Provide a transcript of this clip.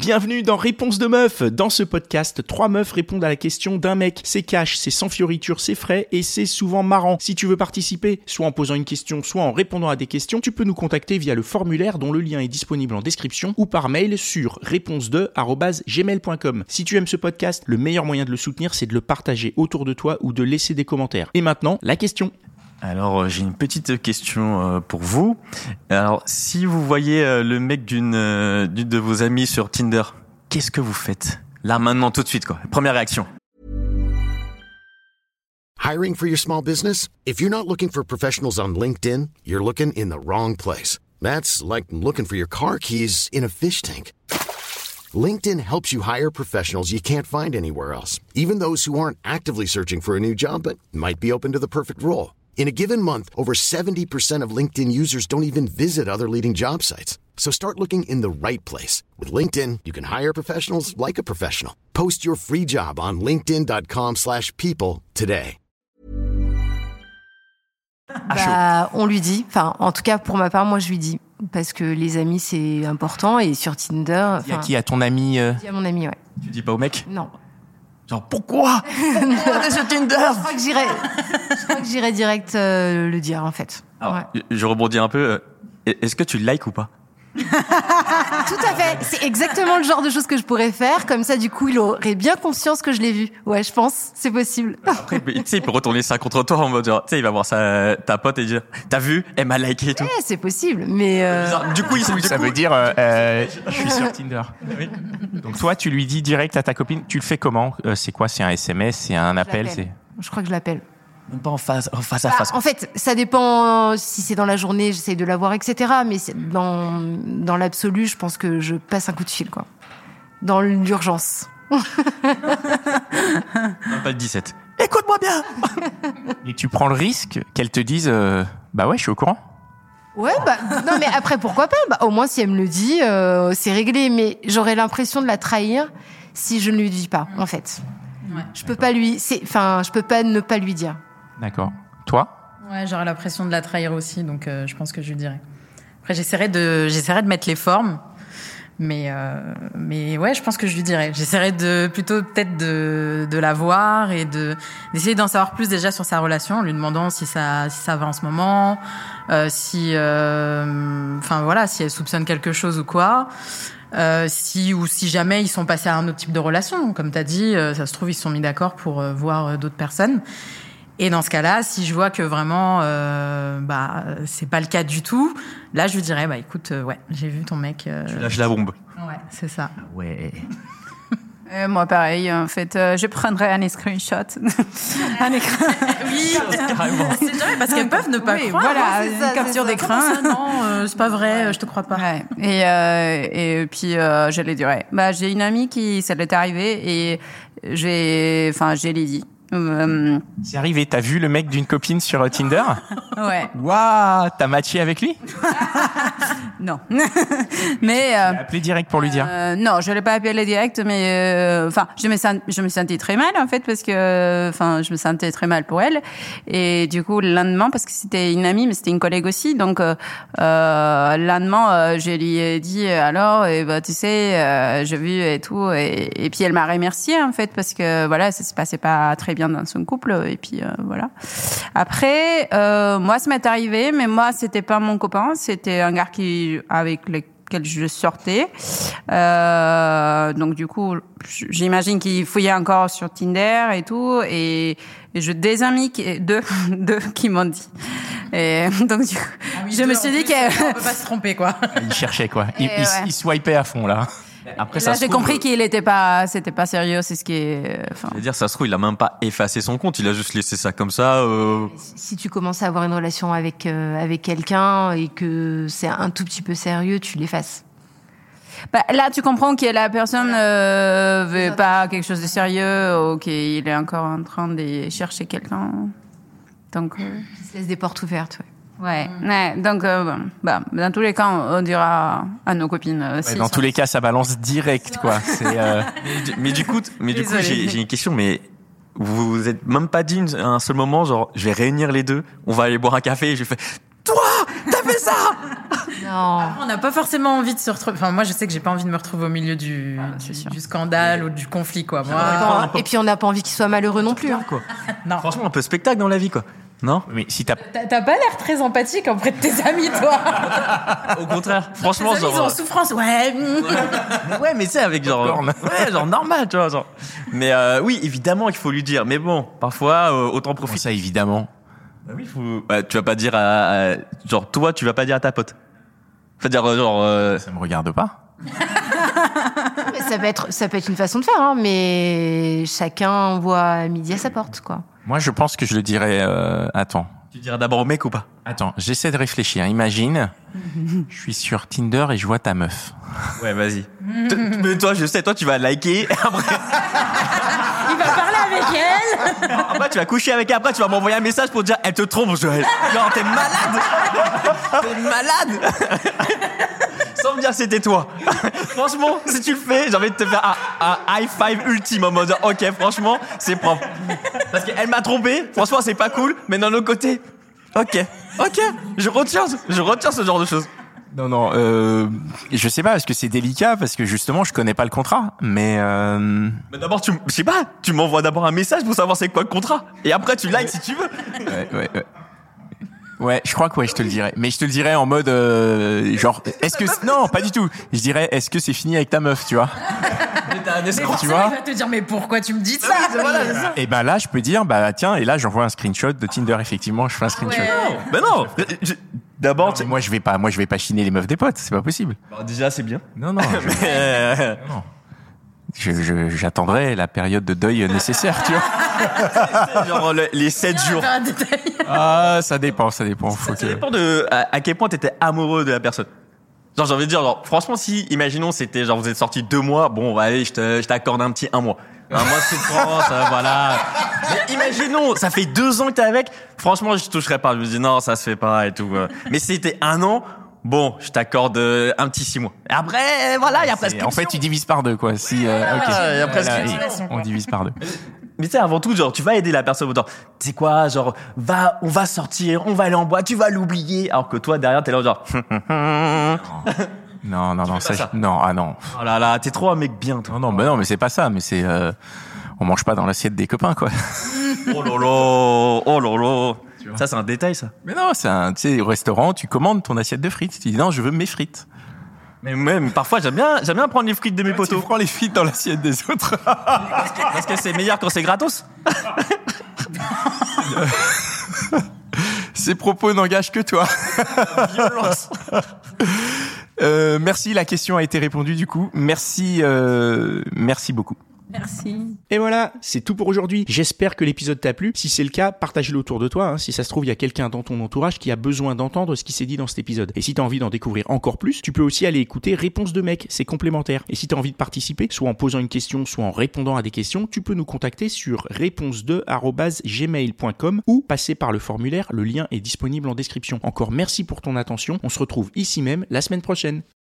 Bienvenue dans Réponse de meuf. Dans ce podcast, 3 meufs répondent à la question d'un mec. C'est cash, c'est sans fioriture, c'est frais et c'est souvent marrant. Si tu veux participer, soit en posant une question, soit en répondant à des questions, tu peux nous contacter via le formulaire dont le lien est disponible en description ou par mail sur réponse2@gmail.com. Si tu aimes ce podcast, le meilleur moyen de le soutenir, c'est de le partager autour de toi ou de laisser des commentaires. Et maintenant, la question. Alors, j'ai une petite question pour vous. Alors, si vous voyez le mec d'une de vos amies sur Tinder, qu'est-ce que vous faites? Là, maintenant, tout de suite, quoi. Première réaction. Hiring for your small business? If you're not looking for professionals on LinkedIn, you're looking in the wrong place. That's like looking for your car keys in a fish tank. LinkedIn helps you hire professionals you can't find anywhere else, even those who aren't actively searching for a new job but might be open to the perfect role. In a given month, over 70% of LinkedIn users don't even visit other leading job sites. So start looking in the right place. With LinkedIn, you can hire professionals like a professional. Post your free job on linkedin.com/people today. On lui dit. Enfin, en tout cas, pour ma part, moi, je lui dis. Parce que les amis, c'est important. Et sur Tinder... Dis à qui? À ton ami Dis à mon ami, ouais. Tu dis pas au mec? Non. Genre, pourquoi? Pourquoi t'es sur Tinder? Je crois que j'irai direct le dire, en fait. Alors, ouais. Je rebondis un peu. Est-ce que tu le likes ou pas? Tout à fait. C'est exactement le genre de choses que je pourrais faire. Comme ça, du coup, il aurait bien conscience que je l'ai vu. Ouais, je pense. C'est possible. Après, tu sais, il peut retourner ça contre toi en mode genre, tu sais, il va voir ta pote et dire, t'as vu? Elle m'a liké et tout. Ouais, c'est possible. Mais Du coup, ça veut dire, je suis sur Tinder. Oui. Donc toi, tu lui dis direct à ta copine, tu le fais comment? C'est quoi? C'est un SMS? C'est un appel? Je crois que je l'appelle. Même pas en face à face. En fait, ça dépend si c'est dans la journée, j'essaye de la voir, etc. Mais dans l'absolu, je pense que je passe un coup de fil, quoi. Dans l'urgence. Même pas le 17. Écoute-moi bien. Et tu prends le risque qu'elle te dise, bah ouais, je suis au courant. Ouais, non, mais après, pourquoi pas? Au moins, si elle me le dit, c'est réglé. Mais j'aurais l'impression de la trahir si je ne lui dis pas, en fait. Ouais. Je peux pas ne pas lui dire. D'accord. Toi? Ouais, j'aurais l'impression de la trahir aussi, donc je pense que je lui dirais. Après, j'essaierai de mettre les formes, mais ouais, je pense que je lui dirais. J'essaierai plutôt peut-être de la voir et d'essayer d'en savoir plus déjà sur sa relation, en lui demandant si ça va en ce moment, si elle soupçonne quelque chose ou quoi. Si jamais ils sont passés à un autre type de relation, comme t'as dit, ça se trouve ils se sont mis d'accord pour voir d'autres personnes. Et dans ce cas-là, si je vois que vraiment c'est pas le cas du tout, là je lui dirais écoute, ouais, j'ai vu ton mec. Tu lâches la bombe. Ouais, c'est ça. Ouais. Moi, pareil. En fait, je prendrais un screenshot. Un écran. Oui, carrément. C'est jamais parce qu'elles peuvent ne pas croire. Voilà, une capture d'écran. Non, c'est pas vrai, je te crois pas. Ouais. Et puis, je lui dirais. J'ai une amie qui, ça l'est arrivé et je l'ai dit. C'est arrivé, t'as vu le mec d'une copine sur Tinder? Ouais. Waouh, t'as matché avec lui? Non. Mais tu l'as appelé direct pour lui dire? Non, je l'ai pas appelé direct, mais je me sentais très mal en fait parce que je me sentais très mal pour elle et du coup le lendemain parce que c'était une amie mais c'était une collègue aussi donc le lendemain je lui ai dit alors tu sais j'ai vu et tout et puis elle m'a remercié en fait parce que voilà ça se passait pas très bien dans son couple et puis voilà. Après moi ça m'est arrivé mais moi c'était pas mon copain, c'était un gars avec lequel je sortais. Donc du coup, j'imagine qu'il fouillait encore sur Tinder et tout et j'ai des amis deux qui m'ont dit. Et donc du coup, je me suis dit on peut pas se tromper quoi. Il cherchait quoi. Il swipait à fond là. Après, là, j'ai compris qu'il c'était pas sérieux, c'est ce qui est, Je veux dire, ça se trouve, il a même pas effacé son compte, il a juste laissé ça comme ça, Si tu commences à avoir une relation avec quelqu'un et que c'est un tout petit peu sérieux, tu l'effaces. Là, tu comprends que la personne veut pas quelque chose de sérieux ou qu'il est encore en train de chercher quelqu'un. Donc, il se laisse des portes ouvertes, ouais. Ouais. Donc, dans tous les cas, on dira à nos copines. Dans tous les cas, ça balance direct, quoi. Mais du coup, j'ai une question, mais vous vous êtes même pas dit un seul moment, genre, je vais réunir les deux, on va aller boire un café et je fais, toi, t'as fait ça? Non. On n'a pas forcément envie de se retrouver. Enfin, moi, je sais que j'ai pas envie de me retrouver au milieu du scandale ou du conflit, quoi. Moi, Et puis on n'a pas envie qu'il soit malheureux non plus. Hein. Quoi. non. Franchement, un peu spectacle dans la vie, quoi. Non? Mais si t'as T'as pas l'air très empathique auprès de tes amis, toi. Au contraire, franchement, Tes amis, ils sont en souffrance, ouais. Ouais, mais c'est avec genre, ouais, genre normal, tu vois, genre. Mais oui, évidemment qu'il faut lui dire. Mais bon, parfois, autant profiter. ça évidemment. Bah oui, faut. Bah, tu vas pas dire genre toi, tu vas pas dire à ta pote. Faut dire genre. Ça me regarde pas. Ça peut être une façon de faire, hein, mais chacun voit midi à sa porte, quoi. Moi, je pense que je le dirais. Attends. Tu diras d'abord au mec ou pas? Attends, j'essaie de réfléchir. Imagine, je suis sur Tinder et je vois ta meuf. Ouais, vas-y. Mais toi, je sais, toi, tu vas liker. Après, Il va parler avec elle. après, tu vas coucher avec elle. Après, tu vas m'envoyer un message pour dire, elle te trompe, Joël. Non, t'es malade. T'es malade. Sans me dire que c'était toi. Franchement, si tu le fais, j'ai envie de te faire un high five ultime en mode, ok, franchement, c'est propre. Parce qu'elle m'a trompé. Franchement, c'est pas cool. Mais d'un autre côté, ok, je retiens ce genre de choses. Non, je sais pas, parce que c'est délicat, parce que justement, je connais pas le contrat, mais Mais d'abord, je sais pas, tu m'envoies d'abord un message pour savoir c'est quoi le contrat. Et après, tu likes si tu veux. ouais. Ouais, je crois que ouais, je te le dirais. Mais je te le dirais en mode genre est-ce que non, pas du tout. Je dirais est-ce que c'est fini avec ta meuf, tu vois? Mais t'as un escroc, tu vois? Il va te dire, mais pourquoi tu me dis ça? Et ben là, je peux dire bah tiens, et là j'envoie un screenshot de Tinder, effectivement, je fais un screenshot. Ben non. D'abord, Non, mais moi je vais pas chiner les meufs des potes, c'est pas possible. déjà, c'est bien. Non. J'attendrai la période de deuil nécessaire, tu vois. Genre les 7 jours. Ah, ça dépend. Faut Ça que... dépend de à quel point t'étais amoureux de la personne. Genre, j'ai envie de dire, genre, franchement, si, imaginons, c'était, genre, vous êtes sortis 2 mois, bon, allez, je t'accorde un petit 1 mois. Un mois de souffrance, voilà. Mais imaginons, ça fait 2 ans que t'es avec, franchement, je toucherais pas. Je me dis, non, ça se fait pas et tout. Mais si c'était 1 an, bon, je t'accorde un petit 6 mois. Et après, voilà, il y a prescription. En fait, tu divises par 2, quoi. Si, il y a prescription. On divise par 2. Mais tu sais, avant tout, genre, tu vas aider la personne autant. Tu sais quoi, genre, on va sortir, on va aller en boîte, tu vas l'oublier. Alors que toi, derrière, t'es là, genre, Non, ça. non, ah non. oh là là, t'es trop un mec bien, toi. Non, mais c'est pas ça, mais c'est, on mange pas dans l'assiette des copains, quoi. Oh lolo. Ça, c'est un détail, ça. Mais non, tu sais, au restaurant, tu commandes ton assiette de frites. Tu dis non, je veux mes frites. Mais même, parfois, j'aime bien prendre les frites de mes potos. Tu prends les frites dans l'assiette des autres. Parce que c'est meilleur quand c'est gratos. Ces propos n'engagent que toi. Violence. Merci, la question a été répondue du coup. Merci beaucoup. Merci. Et voilà, c'est tout pour aujourd'hui. J'espère que l'épisode t'a plu. Si c'est le cas, partage-le autour de toi. Si ça se trouve, il y a quelqu'un dans ton entourage qui a besoin d'entendre ce qui s'est dit dans cet épisode. Et si t'as envie d'en découvrir encore plus, tu peux aussi aller écouter Réponse de mec, c'est complémentaire. Et si t'as envie de participer, soit en posant une question, soit en répondant à des questions, tu peux nous contacter sur réponse2@gmail.com ou passer par le formulaire, le lien est disponible en description. Encore merci pour ton attention, on se retrouve ici même la semaine prochaine.